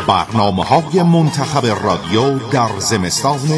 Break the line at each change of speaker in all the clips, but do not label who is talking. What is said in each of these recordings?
برنامه‌های منتخب رادیو در زمستان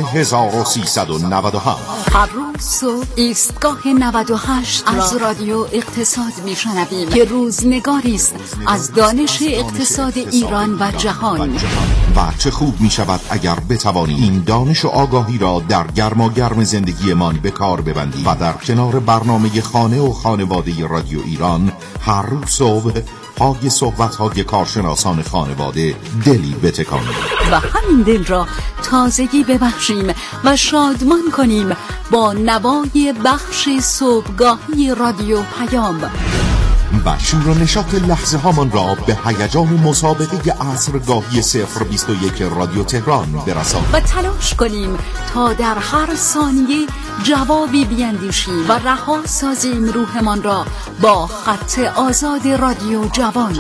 1397.
هر روز صبح ایستگاه 98 از رادیو اقتصاد میشنویم که روزنگاری است از دانش اقتصاد ایران و جهان.
و چه خوب می شود اگر بتوانی این دانش و آگاهی را در گرماگرم زندگیمان به کار ببندی و در کنار برنامه خانه و خانواده رادیو ایران هر روز صبح پای صحبت‌های کارشناسان خانواده دلی بتکانیم
و همین دل را تازگی ببخشیم و شادمان کنیم با نوای بخش صبحگاهی رادیو پیام
و شور و نشاط لحظه هامان را به هیجان مسابقه عصرگاهی 021 رادیو تهران برسانیم
و تلاش کنیم تا در هر ثانیه جوابی بیندیشیم و رها سازیم روحمان را با خط آزاد رادیو جوان.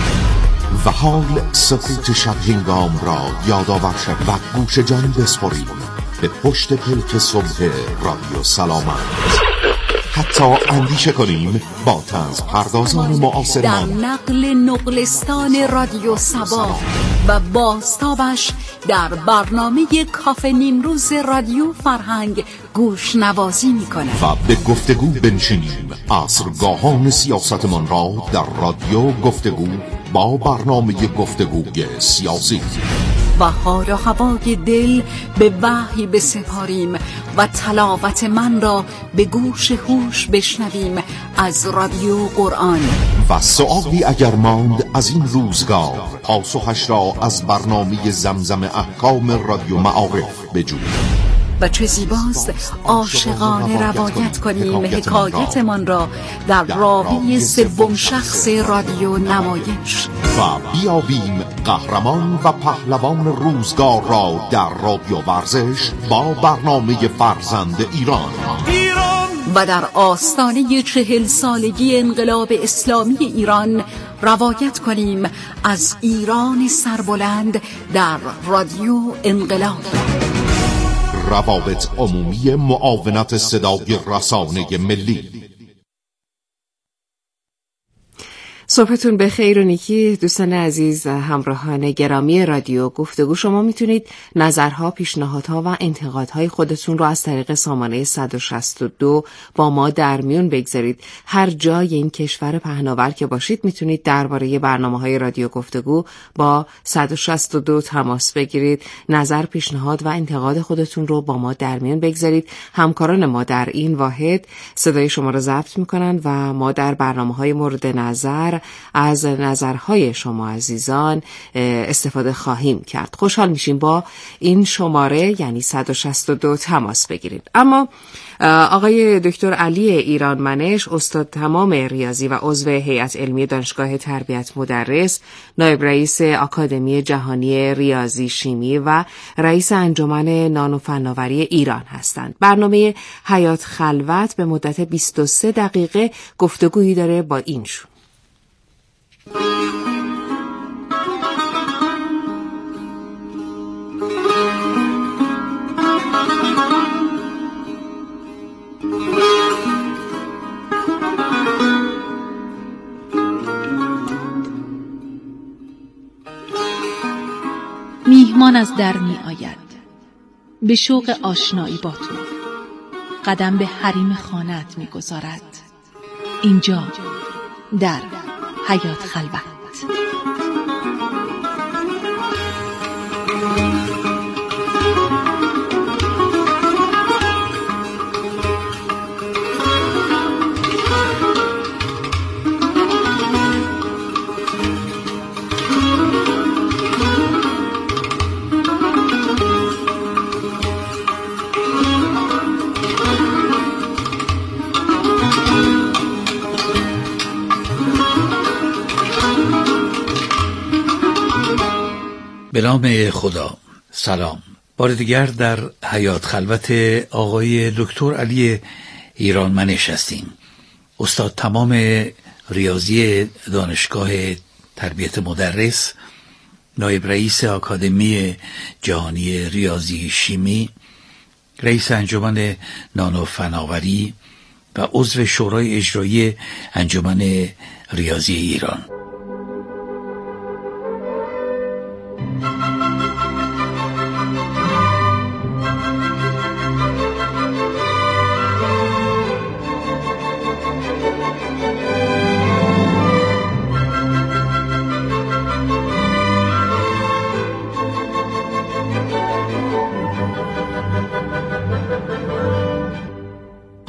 و حال سکوت شب هنگام را یادآور شد و گوش جان بسپاریم به پشت پلک صبح رادیو سلامت. حتی اندیشه کنیم با طنز پردازان معاصرمان
در نقل نقلستان رادیو سبا و باستابش در برنامه کافه نیمروز رادیو فرهنگ گوش نوازی میکنه
و به گفتگو بنشینیم عصرگاهان سیاستمان را در رادیو گفتگو با برنامه گفتگوی سیاسی
و حال و هوای دل به وحی بسپاریم و تلاوت من را به گوش هوش بشنویم از رادیو قرآن.
و سؤالی اگر ماند از این روزگار پاسخش را از برنامه زمزم احکام رادیو معارف بجوییم.
و چه زیباست عاشقانه روایت کنیم حکایتمان را در راوی سوم شخص رادیو نمایش
و بیابیم قهرمان و پهلوان روزگار را در رادیو ورزش با برنامه فرزند ایران
و در آستانه 40 سالگی انقلاب اسلامی ایران روایت کنیم از ایران سربلند در رادیو انقلاب.
روابط عمومی معاونت صدای رسانه ملی.
صبحتون به خیر و نیکی دوستان عزیز، همراهان گرامی رادیو گفتگو. شما میتونید نظرها، پیشنهادها و انتقادهای خودتون رو از طریق سامانه 162 با ما در میون بگذارید. هر جای این کشور پهناور که باشید میتونید درباره برنامه‌های رادیو گفتگو با 162 تماس بگیرید. نظر، پیشنهاد و انتقاد خودتون رو با ما در میون بگذارید. همکاران ما در این واحد صدای شما رو ضبط میکنن و ما در برنامه‌های مورد نظر از نظرهای شما عزیزان استفاده خواهیم کرد. خوشحال میشیم با این شماره یعنی 162 تماس بگیرید. اما آقای دکتر علی ایرانمنش، استاد تمام ریاضی و عضو هیئت علمی دانشگاه تربیت مدرس، نایب رئیس آکادمی جهانی ریاضی شیمی و رئیس انجمن نانو فناوری ایران هستند. برنامه حیات خلوت به مدت 23 دقیقه گفتگویی داره با اینشون.
میهمان از در می آید به شوق آشنایی با تو، قدم به حریم خانه‌ات می گذارد. اینجا در حیات خلوت.
به نام خدا. سلام. بار دیگر در حیات خلوت آقای دکتر علی ایرانمنش هستیم، استاد تمام ریاضی دانشگاه تربیت مدرس، نایب رئیس آکادمی جهانی ریاضی شیمی، رئیس انجمن نانو فناوری و عضو شورای اجرایی انجمن ریاضی ایران.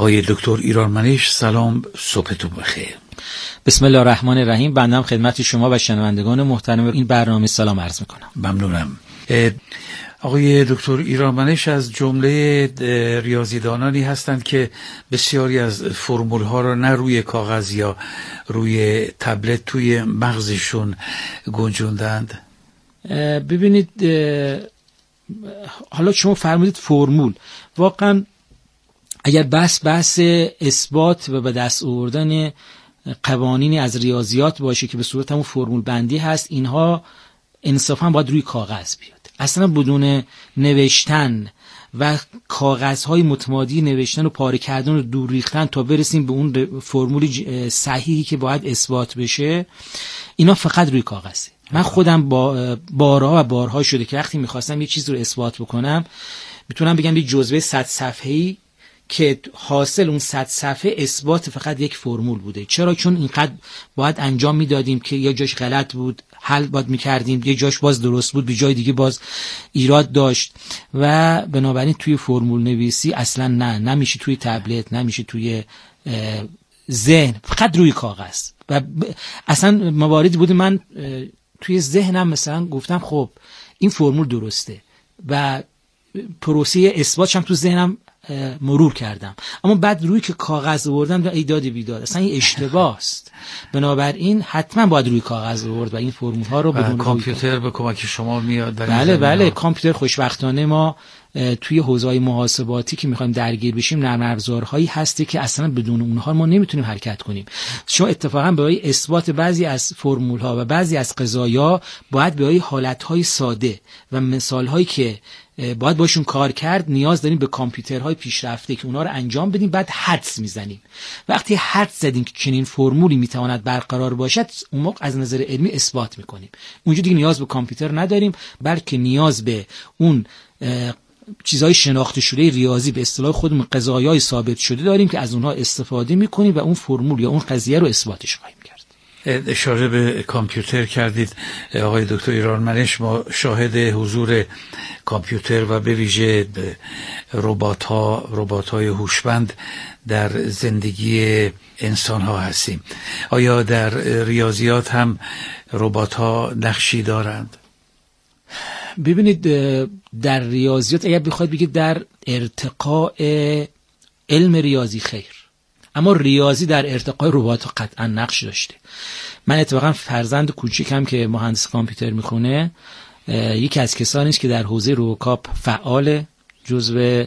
آقای دکتر ایرانمنش سلام، صبحتون بخیر.
بسم الله الرحمن الرحیم. بنده خدمت شما و شنوندگان محترم این برنامه سلام عرض میکنم.
ممنونم. آقای دکتر ایرانمنش از جمله ریاضیدانانی هستند که بسیاری از فرمول ها را نه روی کاغذ یا روی تبلت توی مغزشون گنجوندند.
ببینید، حالا شما فرمودید فرمول، واقعا اگر بحث اثبات و به دست آوردن قوانینی از ریاضیات باشه که به صورت همون فرمول بندی هست، اینها انصافا باید روی کاغذ بیاد. اصلا بدون نوشتن و کاغذهای متمادی نوشتن و پاره کردن و دور ریختن تا برسیم به اون فرمول صحیحی که باید اثبات بشه، اینا فقط روی کاغذه. من خودم بارها و بارها شده که وقتی میخواستم یه چیز رو اثبات بکنم، میتونم بگم یه جزوه 100 صفحه‌ای که حاصل اون 100 صفحه اثبات فقط یک فرمول بوده. چرا؟ چون اینقدر باید انجام میدادیم که یه جاش غلط بود حل باید میکردیم، یه جاش باز درست بود، به جای دیگه باز ایراد داشت و بنابراین توی فرمول نویسی اصلا نمیشه توی تبلت، نمیشه توی ذهن، فقط روی کاغذ. و اصلا مواردی بوده من توی ذهنم مثلا گفتم خب این فرمول درسته و پروسه اثباتش هم تو ذهنم مرور کردم، اما بعد روی که کاغذ آوردم ای داد بیداد، اصلا این اشتباه است. بنابراین حتما باید روی کاغذ آورد و این فرمول ها رو بدون
کامپیوتر به کمک شما میاد.
بله کامپیوتر خوشبختانه ما توی حوزه‌های محاسباتی که میخوایم درگیر بشیم نرم افزارهایی هستی که اصلا بدون اونها ما نمیتونیم حرکت کنیم. شما اتفاقا برای اثبات بعضی از فرمول ها و بعضی از قضایا باید برای حالتهای ساده و مثالهایی که باید باشون کار کرد نیاز داریم به کامپیوترهای پیشرفته که اونا رو انجام بدیم، بعد حدس میزنیم. وقتی حدس زدیم که چنین فرمولی میتواند برقرار باشد، اون موقع از نظر علمی اثبات میکنیم. اونجا دیگه نیاز به کامپیوتر نداریم، بلکه نیاز به اون چیزهای شناخته شده ریاضی، به اصطلاح خودمون قضایای ثابت شده داریم که از اونها استفاده میکنیم و اون فرمول یا اون قضیه رو اثباتش خواهیم کرد.
اشاره به کامپیوتر کردید آقای دکتر ایرانمنش. ما شاهد حضور کامپیوتر و به ویژه ربات‌های هوشمند در زندگی انسان‌ها هستیم. آیا در ریاضیات هم ربات‌ها نقشی دارند؟
ببینید، در ریاضیات اگر بخواید بگید در ارتقاء علم ریاضی خیر، اما ریاضی در ارتقاء ربات قطعا نقش داشته. من اتفاقا فرزند کوچیکم که مهندس کامپیوتر میخونه یکی از کسانی است که در حوزه روبوکاپ فعال، جزو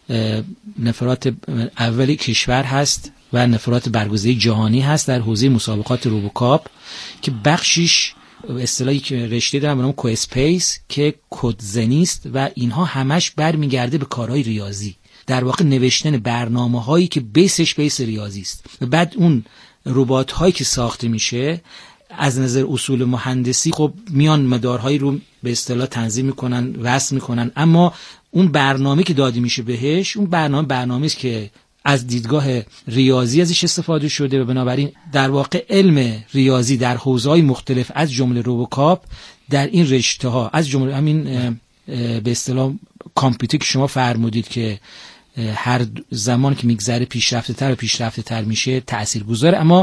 نفرات اولی کشور هست و نفرات برگزیده جهانی هست در حوزه مسابقات روبوکاپ که بخشیش اصطلاحی که رشته دارم به نام کواسپیس که کدزنی است و اینها همش برمیگرده به کارهای ریاضی، در واقع نوشتن برنامه‌هایی که بیس ریاضی است. و بعد اون ربات‌هایی که ساخته میشه از نظر اصول مهندسی خب میان مدارهایی رو به اصطلاح تنظیم میکنن، وصل میکنن، اما اون برنامه که داده میشه بهش، اون برنامه است که از دیدگاه ریاضی ازش استفاده شده و بنابراین در واقع علم ریاضی در حوزه‌های مختلف از جمله روبوکاپ در این رشته‌ها از جمله همین به اصطلاح کامپیوتر که شما فرمودید که هر زمان که میگذره پیشرفته تر میشه تاثیرگذاره، اما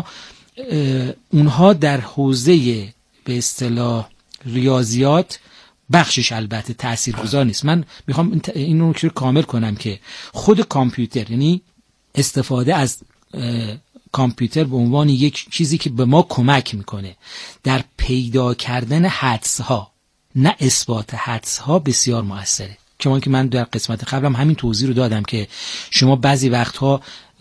اونها در حوزه به اصطلاح ریاضیات بخشش البته تاثیرگذار نیست. من میخوام این رو کامل کنم که خود کامپیوتر، یعنی استفاده از کامپیوتر به عنوان یک چیزی که به ما کمک میکنه در پیدا کردن حدس‌ها نه اثبات حدس‌ها، بسیار موثره. چون که من در قسمت قبلم همین توضیح رو دادم که شما بعضی وقتها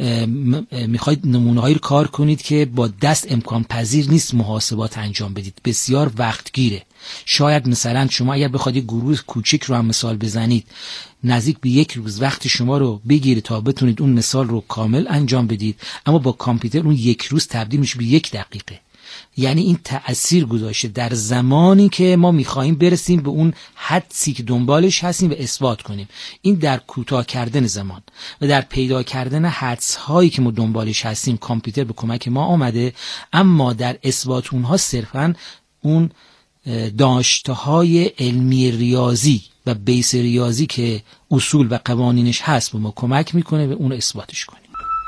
میخواید نمونه‌هایی رو کار کنید که با دست امکان پذیر نیست محاسبات انجام بدید، بسیار وقتگیره. شاید مثلا شما اگر بخواید یک گروه کوچیک رو هم مثال بزنید، نزدیک به 1 روز وقت شما رو بگیره تا بتونید اون مثال رو کامل انجام بدید، اما با کامپیوتر اون 1 روز تبدیل میشه به 1 دقیقه. یعنی این تأثیر گذاشته در زمانی که ما میخواییم برسیم به اون حدسی که دنبالش هستیم و اثبات کنیم. این در کوتاه کردن زمان و در پیدا کردن حدس هایی که ما دنبالش هستیم کامپیوتر به کمک ما آمده، اما در اثبات اونها صرفاً اون داشته های علمی ریاضی و بیس ریاضی که اصول و قوانینش هست به ما کمک میکنه و اون رو اثباتش کنیم.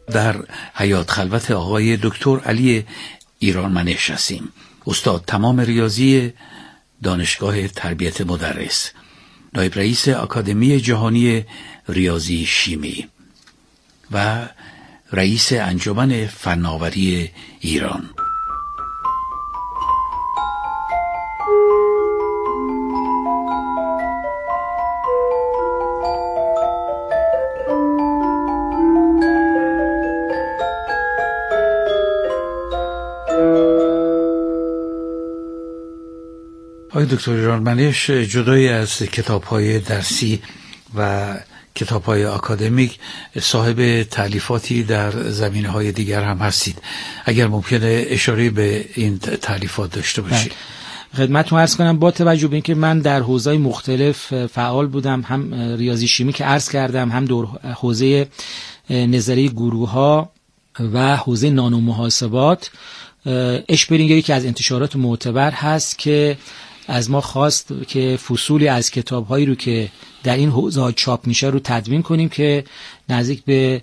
در حیات خلوت آقای دکتر علی ایرانمنش هستیم، استاد تمام ریاضی دانشگاه تربیت مدرس، نایب رئیس آکادمی جهانی ریاضی شیمی و رئیس انجمن فناوری ایران. آقای دکتر ایرانمنش، جدای از کتاب‌های درسی و کتاب‌های آکادمیک صاحب تألیفاتی در زمینه‌های دیگر هم هستید. اگر ممکنه اشاره به این تألیفات داشته باشید.
خدمتتون عرض کنم با توجه به اینکه من در حوزه‌های مختلف فعال بودم، هم ریاضی شیمی که عرض کردم، هم در حوزه نظریه گروه‌ها و حوزه نانو محاسبات، اشپرینگر که از انتشارات معتبر هست که از ما خواست که فصولی از کتاب‌هایی رو که در این حوزه چاپ میشه رو تدوین کنیم که نزدیک به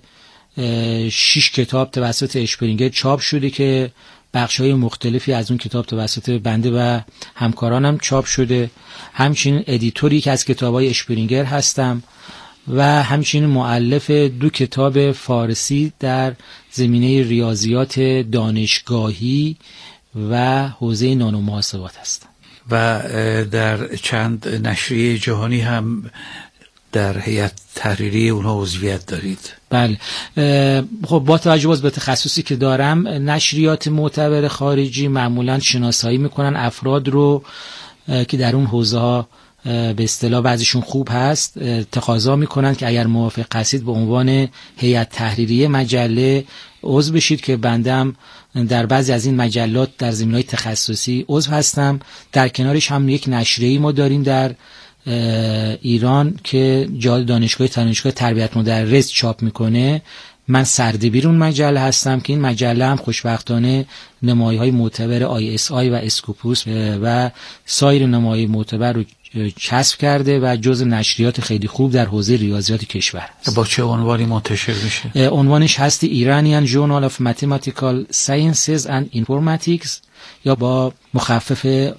6 کتاب توسط اشپرینگر چاپ شده که بخش‌های مختلفی از اون کتاب توسط بنده و همکارانم چاپ شده. همچنین ادیتوری که از کتاب‌های اشپرینگر هستم و همچنین مؤلف 2 کتاب فارسی در زمینه ریاضیات دانشگاهی و حوزه نانو محاسبات هستم.
و در چند نشریه جهانی هم در هیئت تحریری اونها عضویت دارید؟
بله. خب با توجه به تخصصی که دارم، نشریات معتبر خارجی معمولا شناسایی میکنن افراد رو که در اون حوزه ها به اصطلاح بعضیشون خوب هست، تقاضا میکنن که اگر موافق هستید به عنوان هیئت تحریریه مجله عضو بشید که بندم در بعضی از این مجلات در زمینه‌های تخصصی عضو هستم. در کنارش هم یک نشریه‌ای ما داریم در ایران که دانشگاه تربیت مدرس چاپ میکنه. من سردبیر اون مجله هستم که این مجله هم خوشبختانه نمایه‌های معتبر ISI و اسکوپوس و سایر نمایه معتبر رو کسب کرده و جزء نشریات خیلی خوب در حوزه ریاضیات کشور است.
با چه عنوانی منتشر میشه؟
عنوانش هست Iranian Journal of Mathematical Sciences and Informatics یا با مخفف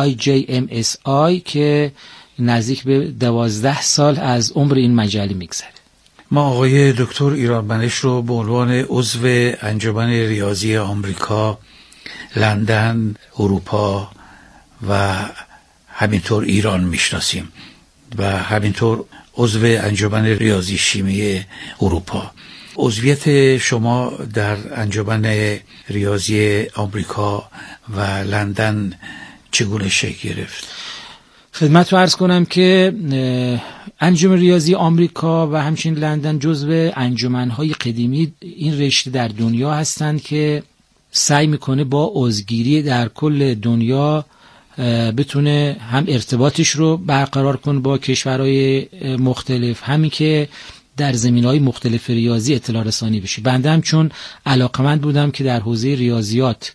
IJMSI که نزدیک به 12 سال از عمر این مجله میگذره.
ما آقای دکتر ایرانمنش رو به عنوان عضو انجمن ریاضی آمریکا، لندن، اروپا و همینطور ایران میشناسیم و همینطور عضو انجمن ریاضی شیمی اروپا. عضویت شما در انجمن ریاضی آمریکا و لندن چگونه شکل گرفت؟
خدمت رو عرض کنم که انجمن ریاضی آمریکا و همچنین لندن جزو انجمن‌های قدیمی این رشته در دنیا هستند که سعی میکنه با عضوگیری در کل دنیا بتونه هم ارتباطش رو برقرار کنه با کشورهای مختلف، همین که در زمینه‌های مختلف ریاضی اطلاع رسانی بشه. بنده هم چون علاقمند بودم که در حوزه ریاضیات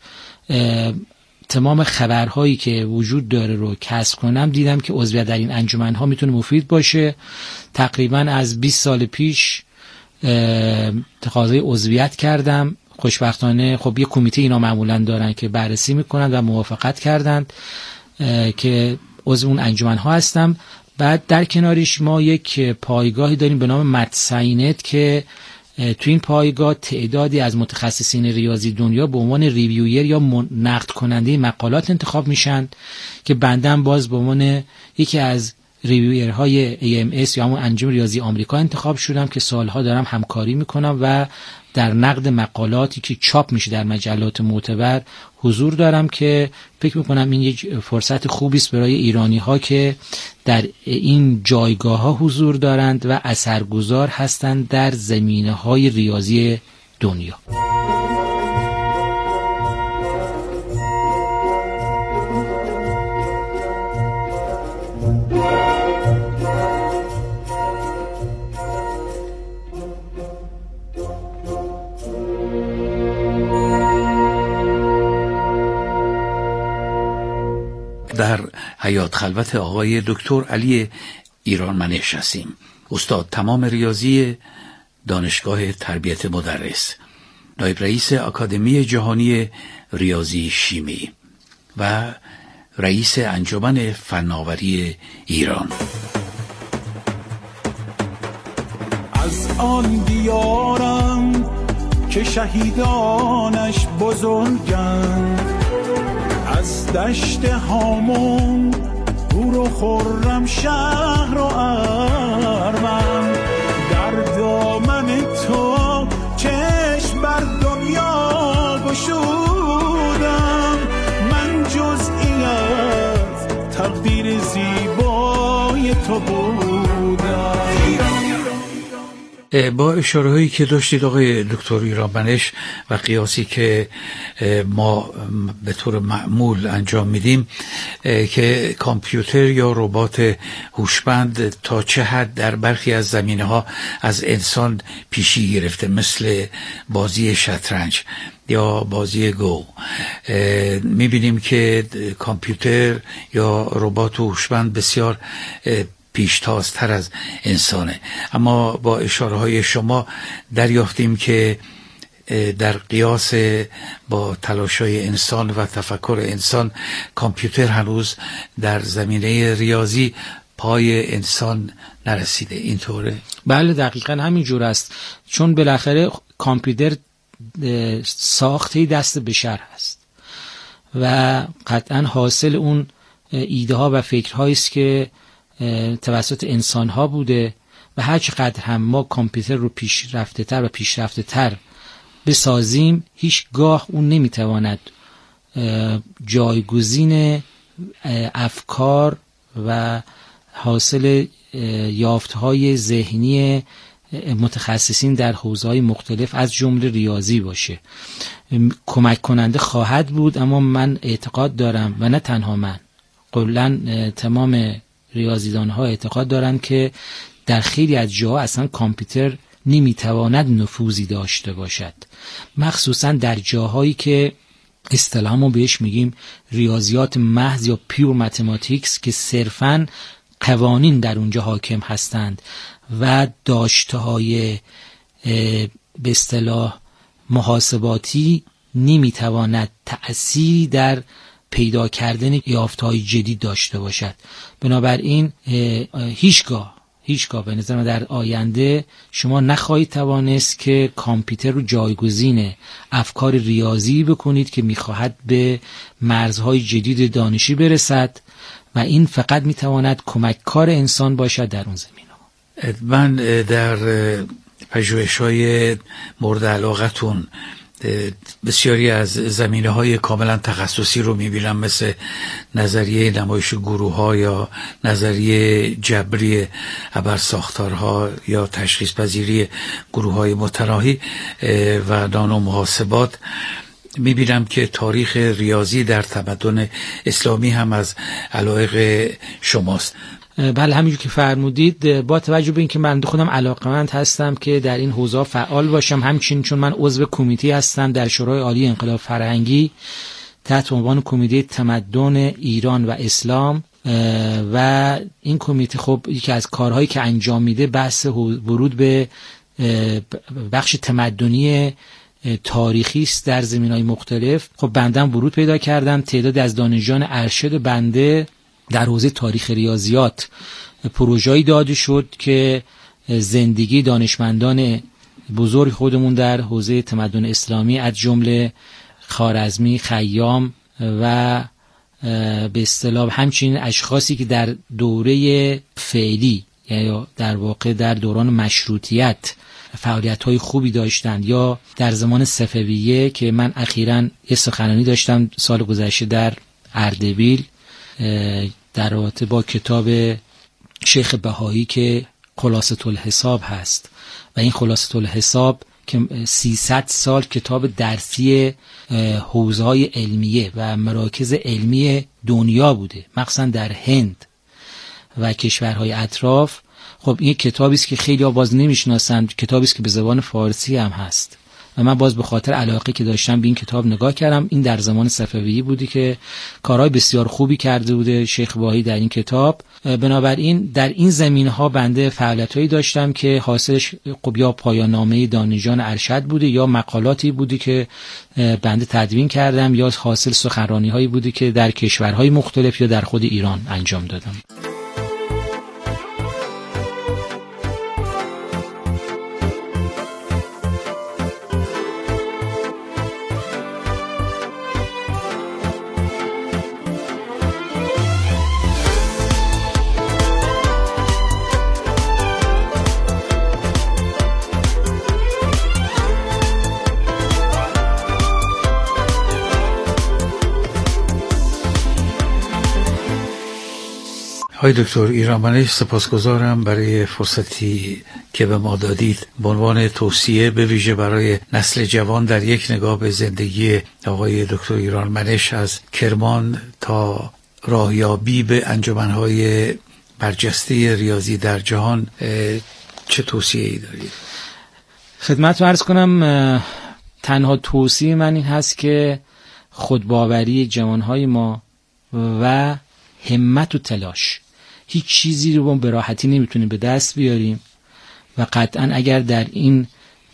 تمام خبرهایی که وجود داره رو کسب کنم، دیدم که عضویت در این انجمن‌ها میتونه مفید باشه. تقریبا از 20 سال پیش تقاضای عضویت کردم. خوشبختانه خب یه کمیته اینا معمولا دارن که بررسی میکنن و موافقت کردند که عضو اون انجمن‌ها هستم. بعد در کنارش ما یک پایگاهی داریم به نام متساینت که تو این پایگاه تعدادی از متخصصین ریاضی دنیا به عنوان ریویور یا نقد کننده مقالات انتخاب میشن که بنده باز به عنوان یکی از ریویورهای AMS یا همون انجمن ریاضی آمریکا انتخاب شدم که سالها دارم همکاری میکنم و در نقد مقالاتی که چاپ میشه در مجلات معتبر حضور دارم که فکر میکنم این یک فرصت خوبی است برای ایرانی ها که در این جایگاه ها حضور دارند و اثرگذار هستند در زمینه های ریاضی دنیا.
در حیات خلوت آقای دکتر علی ایرانمنش هستیم، استاد تمام ریاضی دانشگاه تربیت مدرس، نایب رئیس آکادمی جهانی ریاضی شیمی و رئیس انجمن فناوری ایران.
از آن دیارم که شهیدانش بزرگند، از دشت هامون گور و خرم شهر و ارمن، در دامن تو چشم بر دنیا گشودم، من جزئی از تقدیر زیبای تو بودم.
با اشاره هایی که داشتید آقای دکتر ایرانمنش و قیاسی که ما به طور معمول انجام میدیم که کامپیوتر یا ربات هوشمند تا چه حد در برخی از زمینه‌ها از انسان پیشی گرفته، مثل بازی شطرنج یا بازی گو، میبینیم که کامپیوتر یا ربات هوشمند بسیار پیشتازتر از انسانه. اما با اشاره های شما دریافتیم که در قیاس با تلاش‌های انسان و تفکر انسان، کامپیوتر هنوز در زمینه ریاضی پای انسان نرسیده. اینطوره؟
بله دقیقاً همینجور است، چون بالاخره کامپیوتر ساخته دست بشر هست و قطعاً حاصل اون ایده ها و فکرهایی است که توسط انسان ها بوده و هر چقدر هم ما کامپیوتر رو پیشرفته تر و پیشرفته تر بسازیم، هیچگاه اون نمیتواند جایگزین افکار و حاصل یافتهای ذهنی متخصصین در حوزه‌های مختلف از جمله ریاضی باشه. کمک کننده خواهد بود، اما من اعتقاد دارم و نه تنها من، کلاً تمام ریاضیدان‌ها اعتقاد دارند که در خیلی از جاها اصلا کامپیوتر نمیتواند نفوذی داشته باشد، مخصوصا در جاهایی که اصطلاحاً ما بهش میگیم ریاضیات محض یا پیور متماتیکس، که صرفاً قوانین در اونجا حاکم هستند و داشته‌های به اصطلاح محاسباتی نمیتواند تأثیری در پیدا کردن یافته‌های جدید داشته باشد. بنابراین هیچگاه به نظر من در آینده شما نخواهید توانست که کامپیوتر رو جایگزین افکار ریاضی بکنید که میخواهد به مرزهای جدید دانشی برسد و این فقط میتواند کمککار انسان باشد در اون زمینه.
من در پژوهش‌های مورد علاقتون بسیاری از زمینه‌های کاملا تخصصی رو می‌بینم، مثل نظریه نمایش گروه‌ها یا نظریه جبری ابرساختارها یا تشخیص پذیری گروه‌های متناهی و نانو محاسبات. می‌بینم که تاریخ ریاضی در تمدن اسلامی هم از علایق شماست.
بله همینجور که فرمودید، با توجه به اینکه من خودم علاقه‌مند هستم که در این حوزه فعال باشم، همچنین چون من عضو کمیته هستم در شورای عالی انقلاب فرهنگی تحت عنوان کمیته تمدن ایران و اسلام، و این کمیته خب یکی از کارهایی که انجام میده بحث ورود به بخش تمدنی تاریخی است در زمینه‌های مختلف. خب بندم ورود پیدا کردم، تعداد از دانشجویان ارشد بنده در حوزه تاریخ ریاضیات پروژه‌ای داده شد که زندگی دانشمندان بزرگ خودمون در حوزه تمدن اسلامی از جمله خوارزمی، خیام و به اصطلاح همچنین اشخاصی که در دوره فعلی یا در واقع در دوران مشروطیت فعالیت‌های خوبی داشتند یا در زمان صفویه، که من اخیراً یه سخنرانی داشتم سال گذشته در اردبیل در رابطه با کتاب شیخ بهایی که خلاصة الحساب هست و این خلاصة الحساب که 300 سال کتاب درسی حوزه‌های علمیه و مراکز علمی دنیا بوده، مخصوصا در هند و کشورهای اطراف. خب این کتابی است که خیلی باز نمیشناسند، کتابی است که به زبان فارسی هم هست و من باز به خاطر علاقه که داشتم به این کتاب نگاه کردم. این در زمان صفویی بودی که کارهای بسیار خوبی کرده بوده شیخ باهی در این کتاب. بنابراین در این زمینه‌ها بنده فعالیتایی داشتم که حاصلش یا پایان نامه دانشجویان ارشد بوده یا مقالاتی بودی که بنده تدوین کردم یا حاصل سخنرانی‌هایی بودی که در کشورهای مختلف یا در خود ایران انجام دادم.
های دکتر ایرانمنش، سپاسگزارم برای فرصتی که به ما دادید. به عنوان توصیه به ویژه برای نسل جوان در یک نگاه به زندگی آقای دکتر ایرانمنش از کرمان تا راهیابی به انجمنهای برجسته ریاضی در جهان چه توصیه‌ای دارید؟
خدمتتون عرض کنم تنها توصیه من این هست که خودباوری جوانهای ما و همت و تلاش. هیچ چیزی رو به راحتی نمیتونیم به دست بیاریم و قطعا اگر در این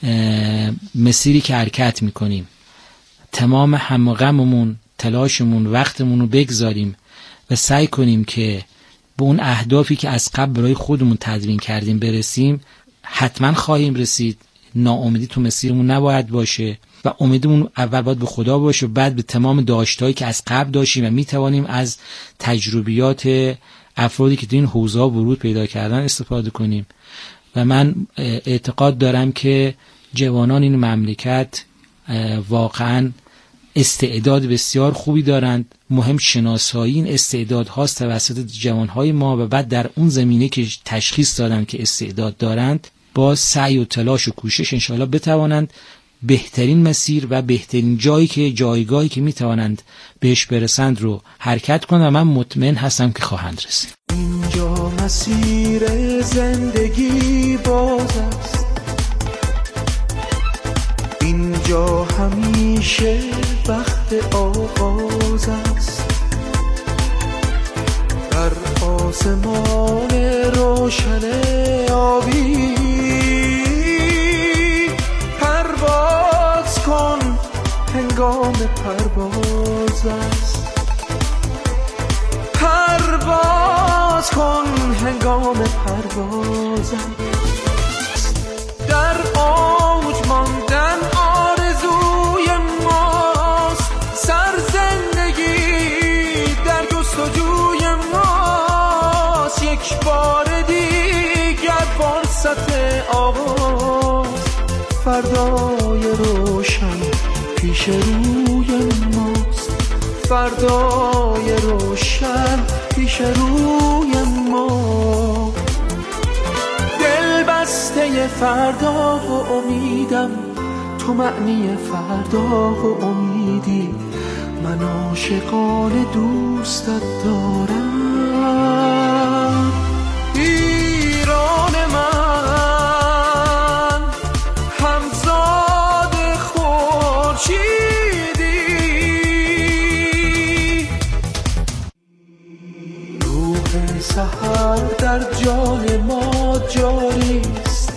مسیری که حرکت میکنیم تمام هم و غممون، تلاشمون، وقتمون رو بگذاریم و سعی کنیم که به اون اهدافی که از قبل برای خودمون تدوین کردیم برسیم، حتما خواهیم رسید. ناامیدی تو مسیرمون نباید باشه و امیدمون اول باید به خدا باشه و بعد به تمام داشتهایی که از قبل داشتیم و میتوانیم از تجربیات افرادی که تو این حوزه ورود پیدا کردن استفاده کنیم. و من اعتقاد دارم که جوانان این مملکت واقعا استعداد بسیار خوبی دارند. مهم شناسایی این استعداد هاست توسط جوانهای ما و بعد در اون زمینه که تشخیص دادن که استعداد دارند با سعی و تلاش و کوشش انشاءالله بتوانند بهترین مسیر و بهترین جایگاهی که میتوانند بهش برسند رو حرکت کنند و من مطمئن هستم که خواهند رسید.
اینجا مسیر زندگی باز است، اینجا همیشه وقت آغاز است. در آسمان روشن آبی پرواز کن، هنگام پرواز است. پرواز کن، هنگام پرواز است. در اوج ماندن آرزوی ماست، سرزندگی در جستجوی ماست. یک بار دیگر فرصت آغاز، فردای روشن پیش روی ماست. فردای روشن پیش روی ما. دل بسته فردا و امیدم، تو معنی فردا و امیدی. من عاشقانه دوستت دارم. ایران من همزاد خورشیدی، روح سحر در جان ما جاریست.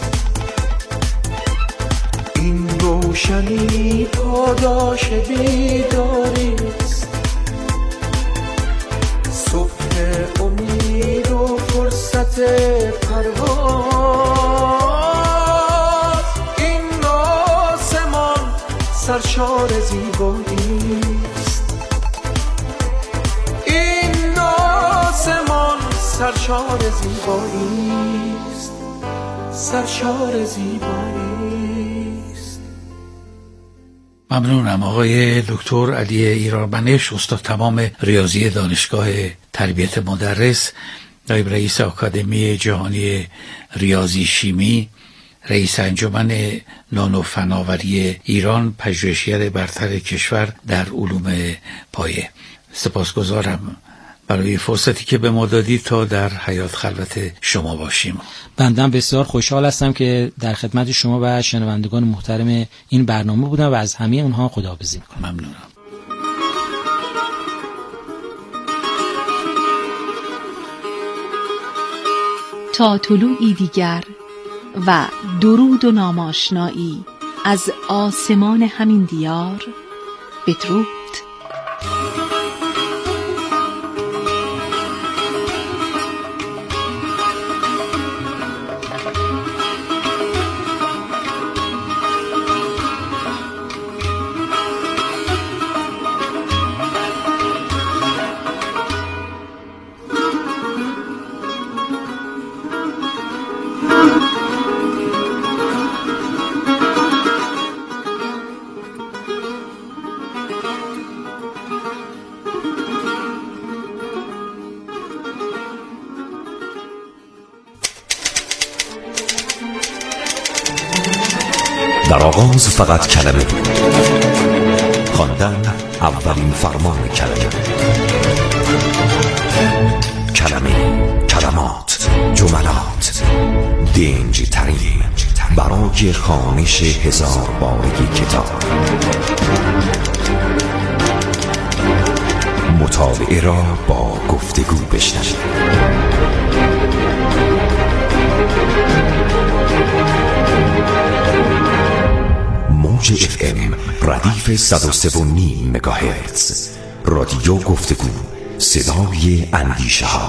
این روشنی پاداش بیداریست. صبح امید و فرصت پرواز. این آسمان سرشار زیباییست. این آسمان سرشار زیباییست. سرشار زیباییست.
ممنونم. آقای دکتر علی ایرانمنش، استاد تمام ریاضی دانشگاه تربیت مدرس، نایب رئیس آکادمی جهانی ریاضی شیمی، رئیس انجمن نانو فناوری ایران، پژوهشگر برتر کشور در علوم پایه. سپاسگزارم برای فرصتی که به ما دادید تا در حیات خلوت شما باشیم.
بندم بسیار خوشحال هستم که در خدمت شما و شنوندگان محترم این برنامه بودم و از همه اونها خداحافظی می‌کنم.
ممنونم.
تا طلوعی دیگر و درود و ناماشنایی از آسمان همین دیار، بدرود.
در آغاز فقط کلمه بود، خواندن اولین فرمان کلمه، کلمات، جملات، دنج ترین برای خوانش 1000 باره کتاب. مطالعه را با گفتگو بشنوید. موج FM ردیف 103.9 مگاهرتز، رادیو گفتگو، صدای اندیشه ها.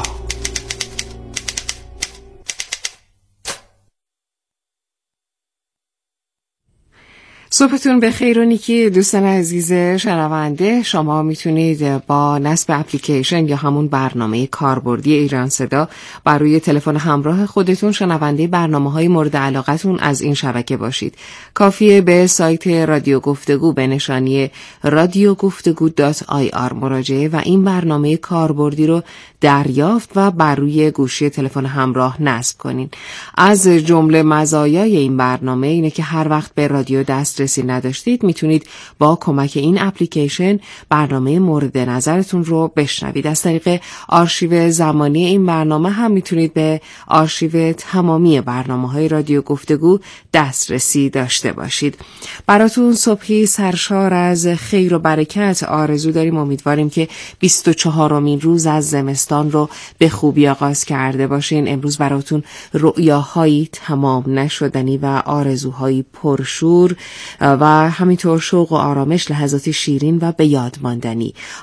صبحتون به خیر و نیکی دوستان عزیز شنونده. شما میتونید با نصب اپلیکیشن یا همون برنامه کاربردی ایران صدا بر روی تلفن همراه خودتون شنونده برنامه‌های مورد علاقتون از این شبکه باشید. کافیه به سایت رادیو گفتگو به نشانی radioguftegu.ir مراجعه و این برنامه کاربردی رو دریافت و بر روی گوشی تلفن همراه نصب کنین. از جمله مزایای این برنامه اینه که هر وقت به رادیو دسترسی نداشتید میتونید با کمک این اپلیکیشن برنامه مورد نظرتون رو بشنوید. از طریق آرشیو زمانی این برنامه هم میتونید به آرشیو تمامی برنامه‌های رادیو گفتگو دسترسی داشته باشید. براتون صبحی سرشار از خیر و برکت آرزو داریم. امیدواریم که 24مین روز از زمستان رو به خوبی آغاز کرده باشین. امروز براتون رؤیاهایی تمام نشدنی و آرزوهایی پرشور و همینطور شوق و آرامش، لحظاتی شیرین و به یاد ماندنی